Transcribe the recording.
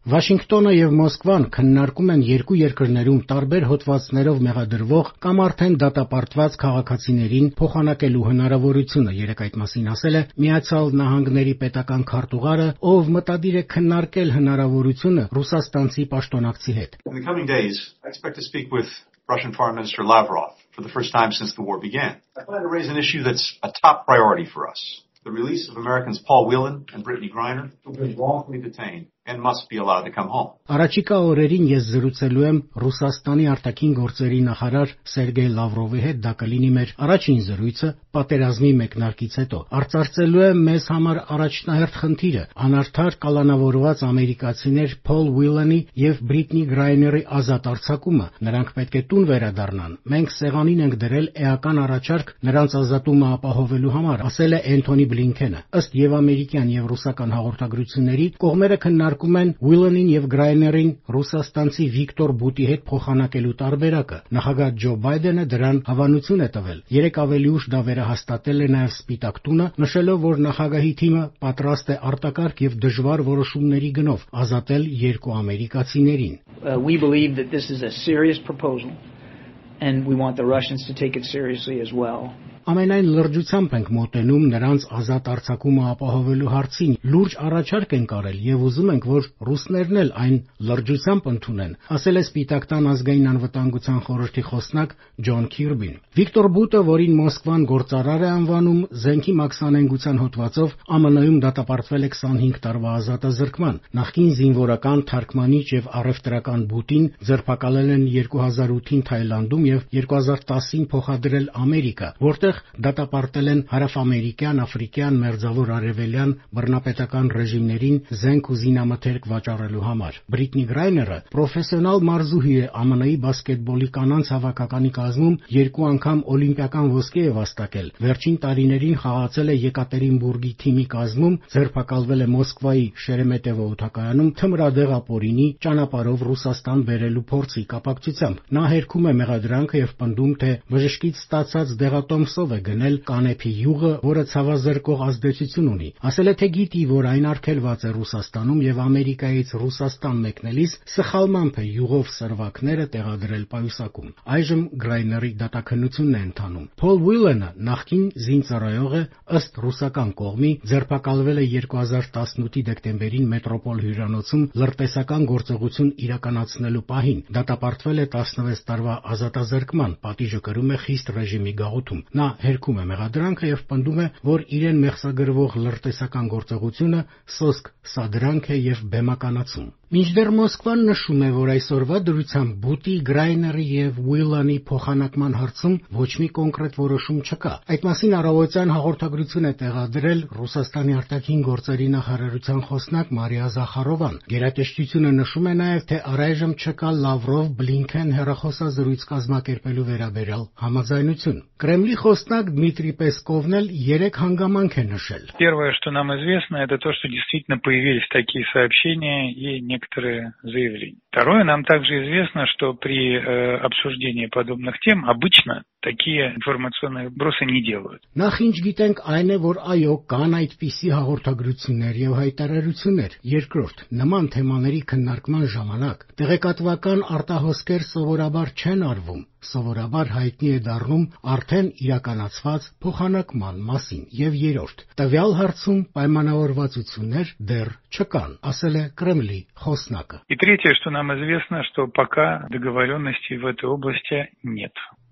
Վաշինգտոնը եւ Մոսկվան քննարկում են երկու երկրներում տարբեր հոդվածներով մեղադրվող կամ արդեն դատապարտված քաղաքացիներին փոխանակելու հնարավորությունը, երեկ այդ մասին ասել է Միացյալ Նահանգների պետական քարտուղարը, ով մտադիր է քննարկել հնարավորությունը ռուսաստանցի պաշտոնակցի հետ. In the coming days, I expect to speak with Russian Foreign Minister Lavrov for the first time since the war began. I plan to raise an issue that's a top priority for us. The release of Americans Paul Whelan and Brittany Griner, who have been wrongfully detained and must be allowed to come home. Առաջիկա օրերին ես զրուցելու եմ Ռուսաստանի արտաքին գործերի նախարար Սերգեյ Լավրովի հետ, դա կլինի մեր առաջին զրույցը պատերազմի մեկնարկից հետո։ Արծարծելու եմ մեզ համար առաջնահերթ խնդիրը՝ անարդար կալանավորված ամերիկացիներ Փոլ Ուիլանի եւ Բրիտնի Գրայների ազատ արձակումը։ Նրանք պետք է տուն վերադառնան։ Մենք սեղանին ենք դրել էական առաջարկ նրանց ազատումը ապահովելու համար, ասել է Էնթոնի Բլինքենը։ Ըստ եւ ամերիկյան եւ ռուսական հաղորդագրությունների կողմերը քննարկում են Ուիլանին եւ Գրայներին ռուսաստանցի Վիկտոր Բուտի հետ փոխանակելու տարբերակը։ Նախագահ Ջո Բայդենը դրան հավանություն է տվել։ Երեք ավելի ուշ դա վերահաստատել է նաեւ Սպիտակ տունը, նշելով, որ նախագահի թիմը պատրաստ է արտակարգ եւ դժվար որոշումների գնով ազատել երկու ամերիկացիներին։ We believe that this is a serious proposal and we want the Russians to take it seriously as well. Ամենայն լրջությամբ ենք մոտենում նրանց ազատ արձակումը ապահովելու հարցին, լուրջ առաջարկ ենք արել եւ ուզում ենք, որ ռուսներն էլ այն լրջությամբ ընդունեն, ասել է Սպիտակ տան ազգային անվտանգության խորհրդի խոսնակ Ջոն Քիրբին։ Վիկտոր Բուտը, որին Մոսկվան գործարար է անվանում, զենքի մաքսանենգության հոդվածով ԱՄՆ-ում դատապարտվել է 25 տարվա ազատազրկման։ Նախկին զինվորական թարգմանիչ եւ առևտրական Բուտին ձերբակալել են 2008-ին Թայլանդում եւ 2010-ին փոխադրել Ամերիկա, որտեղ դատապարտել են հարավամերիկյան, աֆրիկյան, մերձավոր արևելյան բռնապետական ռեժիմներին զենք ու զինամթերք վաճառելու համար։ Բրիտնի Գրայները պրոֆեսիոնալ մարզուհի է, ԱՄՆ-ի բասկետբոլի կանանց հավաքականի կազմում 2 անգամ օլիմպիական ոսկե է վաստակել։ Վերջին տարիներին խաղացել է Եկատերինբուրգի թիմի կազմում, ձերբակալվել է Մոսկվայի Շերեմետևո օդակայանում թմրադեղ ապօրինի ճանապարհով Ռուսաստան բերելու փորձի կապակցությամբ։ Նա հերքում է մեղադրանքը եւ պնդում, թե բժշկից ստացած դեղատոմսով է գնել կանեփի յուղը, որը ցավազրկող ազդեցություն ունի։ Ասել է, թե գիտի, որ այն արգելված է Ռուսաստանում եւ Ամերիկայից Ռուսաստան մեկնելիս սխալմամբ է յուղով սրվակները տեղադրել պայուսակում։ Այժմ Գրայների դատաքննությունն է ընթանում։ Փոլ Ուիլանը նախկին զինծառայող է, ըստ ռուսական կողմի ձերբակալվել է 2018-ի դեկտեմբերին Մետրոպոլ հյուրանոցում լրտեսական գործողություն իրականացնելու պահին։ Դատապարտվել է 16 տարվա ազատազրկման, պատիժը կրում է խիստ ռեժիմի գաղութում։ Նա հերքում է մեղադրանքը եւ պնդում է, որ իրեն մեղսագրվող լրտեսական գործողությունը սոսկ սադրանք է եւ բեմականացում։ Մինչդեռ Մոսկվան նշում է, որ այսօրվա դրությամբ Բուտի, Գրայների եւ Ուիլանի փոխանակման հարցում ոչ մի կոնկրետ որոշում չկա։ Այդ մասին առավոտյան հաղորդագրություն է տեղադրել Ռուսաստանի արտաքին գործերի նախարարության խոսնակ Մարիա Զախարովան։ Գերատեսչությունը նշում է նաեւ, թե առայժմ չկա Լավրով-Բլինքեն հեռախոսազրույց կազմակերպելու վերաբերյալ համաձայնություն։ Կրեմլի խոսնակ Դմիտրի Պեսկովն էլ 3 հանգամանք է նշել։ Первое, что нам известно, это то, что действительно появились такие сообщения и некоторые заявления. Второе, нам также известно, что при обсуждении подобных тем обычно такие информационные вбросы не делают. Նախ ինչ գիտենք այն է, որ այո, կան այդպիսի հաղորդագրություններ եւ հայտարարություններ։ Երկրորդ, նման թեմաների քննարկման ժամանակ տեղեկատվական արտահոսքեր սովորաբար չեն արվում։ Սովորաբար հայտնի է դառնում արդեն իրականացված փոխանակման մասին։ Եվ երրորդ, տվյալ հարցում պայմանավորվածություններ դեռ չկան, ասել է Կրեմլի խոսնակը։ И третье, что нам известно, что пока договоренностей в этой области нет.